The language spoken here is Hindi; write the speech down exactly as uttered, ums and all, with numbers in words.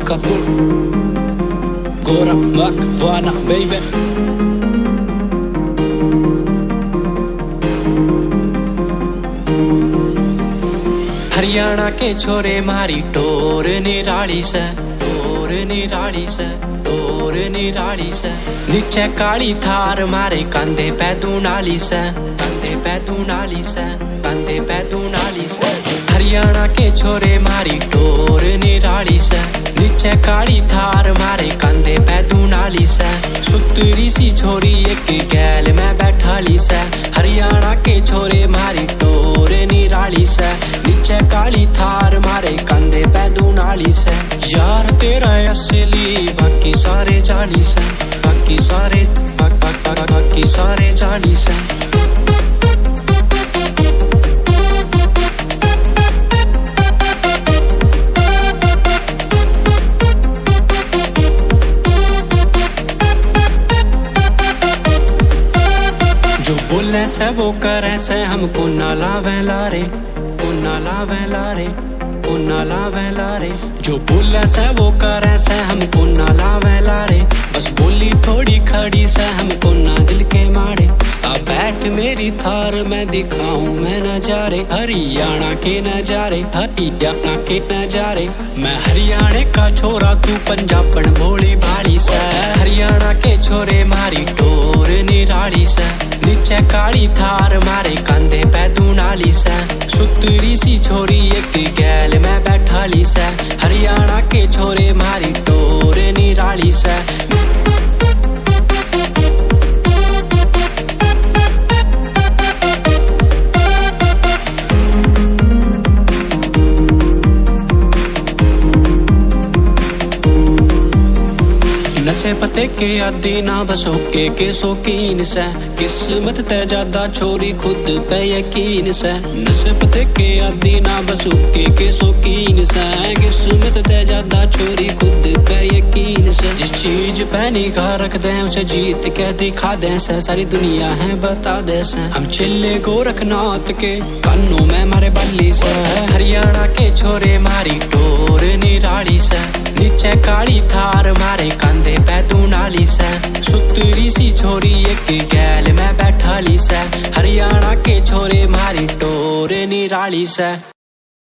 Kapoor, Gora Makwana, baby. Haryana के छोरे मारी टोर निराली से, टोर निराली से, टोर निराली से। नीचे काली थार मारे कंधे पे दूनाली से, कंधे पे दूनाली से, कंधे पे दूनाली से। हरियाणा के छोरे मारी टोर निराली से, नीचे काली थार मारे कंधे पे दूनाली से। सुतरी सी छोरी एक गैल में बैठाली से। हरियाणा के छोरे मारी टोर निराली से, नीचे काली थार मारे कंधे पे दूनाली से। यार तेरा असली बाकी सारे जाली से, बाकी सारे बा, बा, बा, बाकी सारे जाली से। जो बोले से वो करे से हमको ना लावे लारे, ना लावे लारे, ना लावे लारे। जो बोले से वो करे से हमको ना लावे लारे। बस बोली थोड़ी खड़ी से हमको ना दिल के मारे। अब बैठ मेरी थार में दिखाऊं मैं नजारे, हरियाणा के नजारे, हरियाणा के नजारे। मैं हरियाणा का छोरा तू पंजाबन भोली भाली से। हरियाणा के छोरे मारी टोर निराली से, नीचे काली थार मारे कंधे पे दूनाली से। सुतरी सी छोरी एक गैल में बैठाली से। हरियाणा के छोरे मारी टोर निराली से। नशे पते के आदि ना बसो के के शौकीन से। किस्मत ते ज्यादा छोरी खुद पे यकीन से। नशे पते के आदि ना बसो के के शौकीन से। किस्मत ते ज्यादा छोरी खुद पे यकीन से। जिस चीज पे निगाह रख दे उसे जीत के दिखा दे से। सारी दुनिया है बता दे से। हम चिल्ले गोरखनाथ के कानों में मारे बल्ली से। हरियाणा के छोरे मारी टोर निराली से, नीचे काली थार मारे कंधे पे दूनाली से। सुतरी सी छोरी एक गैल में बैठाली से। हरियाणा के छोरे मारी टोर निराली से।